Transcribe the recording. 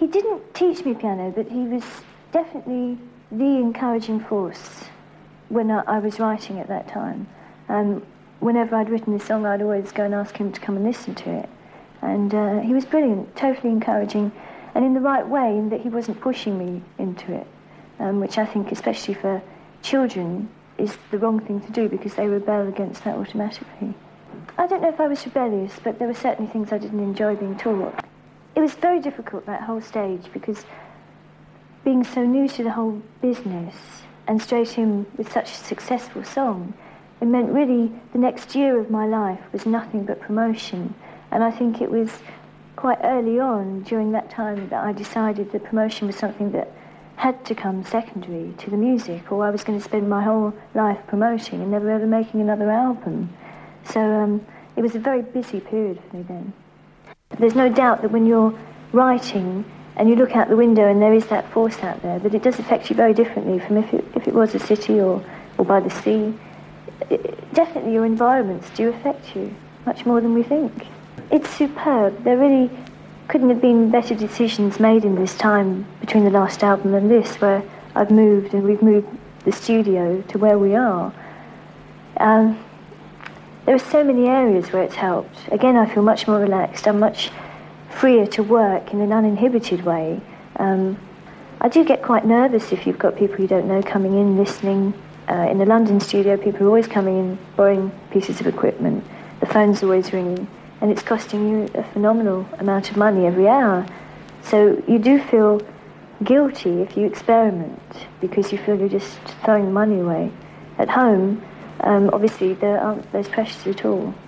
He didn't teach me piano, but he was definitely the encouraging force when I was writing at that time. Whenever I'd written this song, I'd always go and ask him to come and listen to it. And he was brilliant, totally encouraging, and in the right way, in that he wasn't pushing me into it, which I think, especially for children, is the wrong thing to do, because they rebel against that automatically. I don't know if I was rebellious, but there were certainly things I didn't enjoy being taught. It was very difficult, that whole stage, because being so new to the whole business and straight in with such a successful song, it meant really the next year of my life was nothing but promotion. And I think it was quite early on during that time that I decided that promotion was something that had to come secondary to the music, or I was going to spend my whole life promoting and never ever making another album. So it was a very busy period for me then. There's no doubt that when you're writing and you look out the window and there is that force out there, that it does affect you very differently from if it was a city or by the sea. Definitely your environments do affect you much more than we think. It's superb. There really couldn't have been better decisions made in this time between the last album and this, where I've moved and we've moved the studio to where we are. There are so many areas where it's helped. Again, I feel much more relaxed. I'm much freer to work in an uninhibited way. I do get quite nervous if you've got people you don't know coming in, listening. In the London studio, people are always coming in, borrowing pieces of equipment. The phone's always ringing, and it's costing you a phenomenal amount of money every hour. So you do feel guilty if you experiment, because you feel you're just throwing money away. At home, obviously, there aren't those pressures at all.